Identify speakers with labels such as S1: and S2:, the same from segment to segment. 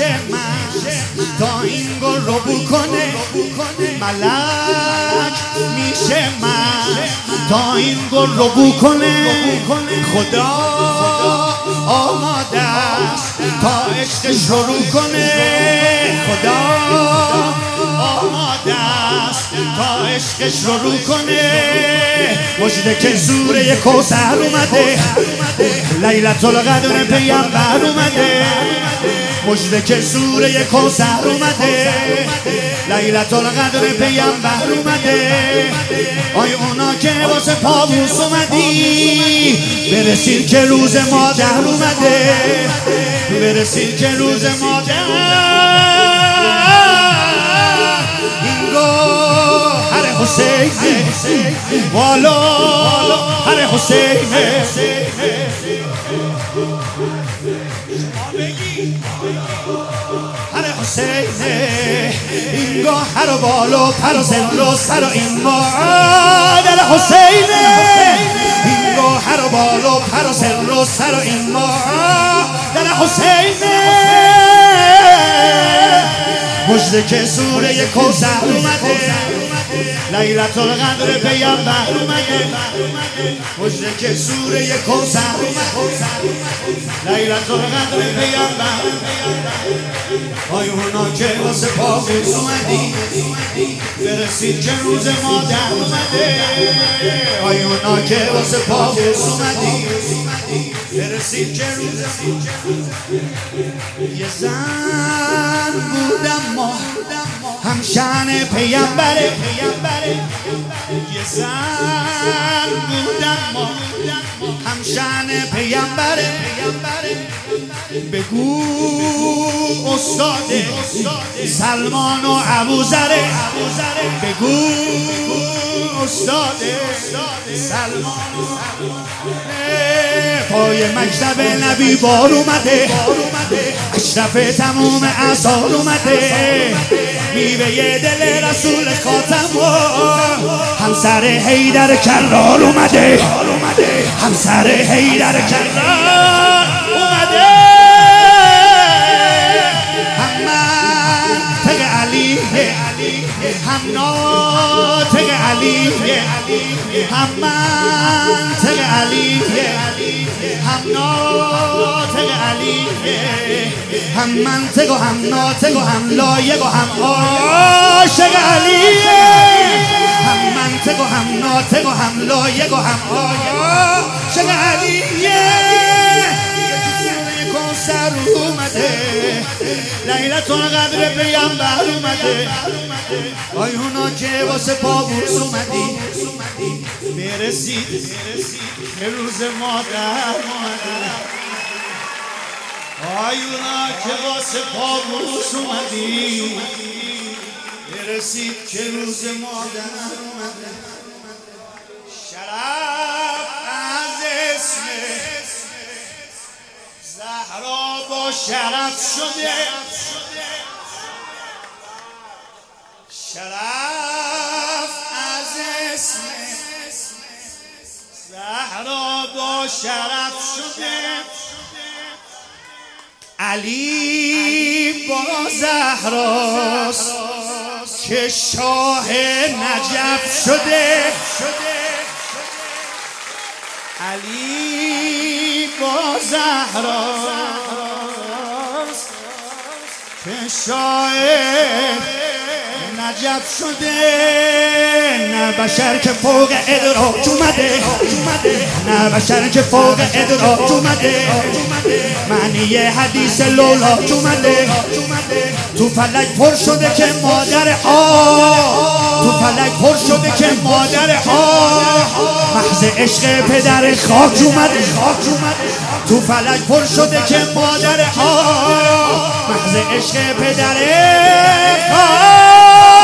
S1: میشه من تا این گل رو بو کنه ملک میشه من تا این گل رو بو کنه خدا آماده است تا عشق شروع کنه خدا آماده است تا عشق شروع کنه مژده که سوره کوثر اومده لیلة القدر پیامبر اومده مژده که سوره کوثر اومده لیلة القدر پیامبر اومده آی اونا که واسه پابوس اومدی برسید که روز مادر اومده برسید که روز مادر این گوهر حسینه والا هر حسینه هر حسینه این گوهر و بالا پر و سر و سر و این مادر حسینه این گوهر و بالا پر و سر و سر و این مادر حسینه مژده که سوره کوثر اومده لیلة القدر پیامبر اومده مژده که سوره کوثر اومده لیلة القدر پیامبر آی اونا که واسه پابوس اومدی برسید که روز مادر اومده آی اونا که واسه پابوس اومدی برسید که روز یه زن بودم ما همشان پیامبره یه زن بودم ما همشان پیامبره بگو استاده سلمان و ابوذره بگو استاده سلمان و پای مکتب نبی بار اومده اشرف تموم اعصار اومده میوه دل رسول خاتم و همسر حیدر کرار اومده همسر حیدر کرار اومده هم منطق علیه هم ناطق علیه هم منطق علیه هم ناطق علیه هم منطق و هم ناطق و هم لایق و هم عاشق علیه هم منطق و هم ناطق و هم لایق و هم عاشق علیه کوثر اومده لیلة القدر پیامبر اومده آی اونا که واسه پابوس اومدی برسید که روز مادر اومده آی اونا که واسه پابوس اومدی برسید که روز مادر اومده شرف از اسم زهرا با شرف شده شرف از اسم زهرا با شرف شده علی با زهراست که شاه نجف شده علی با زهراست که شاه نجف شده نه بشر که فوق ادراک اومده نه بشر که فوق ادراک اومده معنی حدیث لولاک اومده تو فلک پر شده که مادر تو فلک پر شده که مادر محض عشق پدر خاک اومده تو فلک پر شده که مادر محض عشق پدر خاک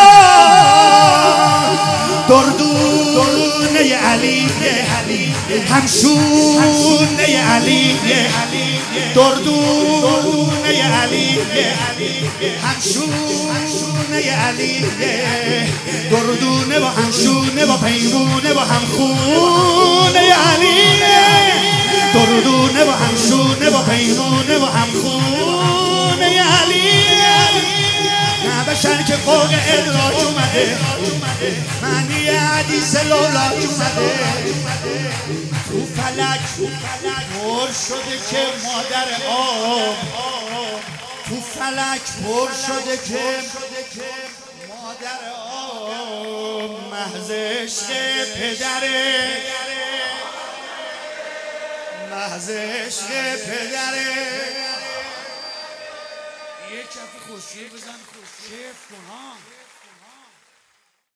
S1: دردونه علیه همشونه علیه دردونه علیه همشونه علیه دردونه و همشونه و پیمونه و همخونه علیه دردونه و همشونه و پیمونه و همخونه علیه که فوق ادراک اومده، معنی حدیث لولاک اومده. تو فلک پر شده که مادر آب، تو فلک پر شده که مادر آب محض عشق پدره، محض عشق پدره.
S2: یه کف خوشی بزن، کیف کن ها.